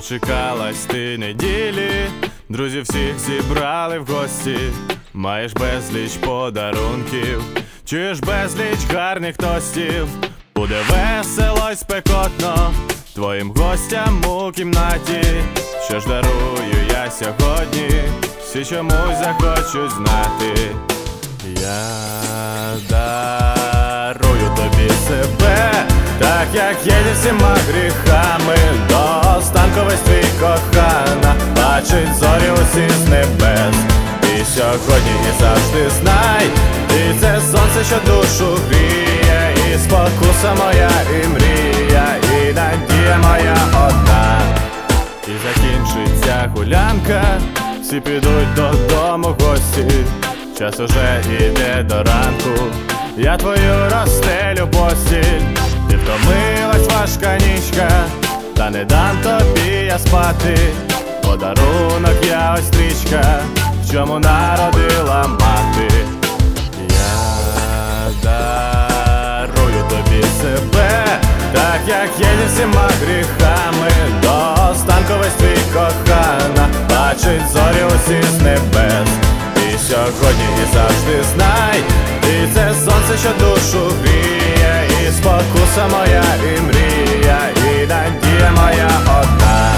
дочекалась ти неділі, друзів всіх зібрали в гості. Маєш безліч подарунків, чуєш безліч гарних тостів. Буде весело й спекотно твоїм гостям у кімнаті. Що ж дарую я сьогодні, всі чомусь захочуть знати. Я дарую тобі себе, так як є зі всіма гріхами. До останку весь твій кохана бачить зорі усі з небес. І сьогодні і завжди знай, ти це сонце, що душу гріє, і спокуса моя, і мрія, і надія моя одна. І закінчиться гулянка, всі підуть додому в гості. Час уже іде до ранку, я твою розстелю постіль. Ти втомилась, важка нічка, та не дам тобі я спати. Подарунок я ось стрічка, в чому народила мати. Я дарую тобі себе, так як є зі всіма гріхами. До останку весь твій кохана бачить зорі усі з небес. І сьогодні і завжди знай, ти це сонце, що душу гріє, і спокуса моя, і мрія, і надія моя одна.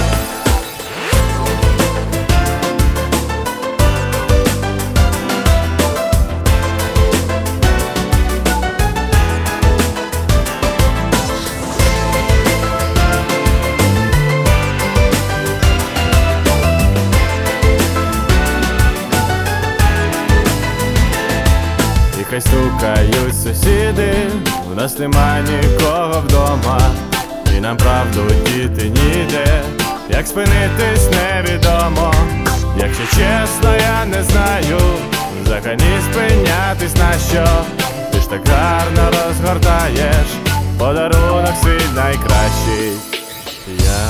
Хай стукають сусіди, в нас нема нікого вдома, і нам правду діти ніде, як спинитись невідомо. Якщо чесно, я не знаю, взагалі спинятись на що. Ти ж так гарно розгортаєш подарунок свій найкращий. Я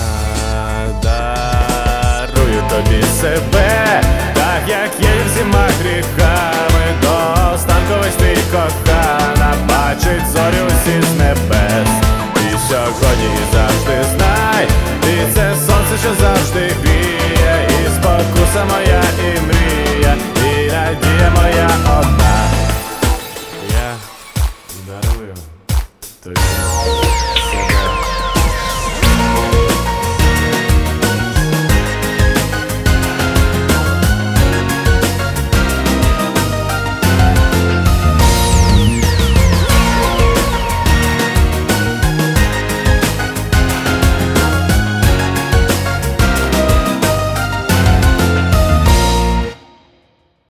дарую тобі себе, так як є всіма гріхами. До останку весь твій кохана бачить зорі усі з небес. І сьогодні і завжди знай, ти це сонце, що завжди гріє, і спокуса моя, і мрія, і надія моя одна. Я дарую тобі.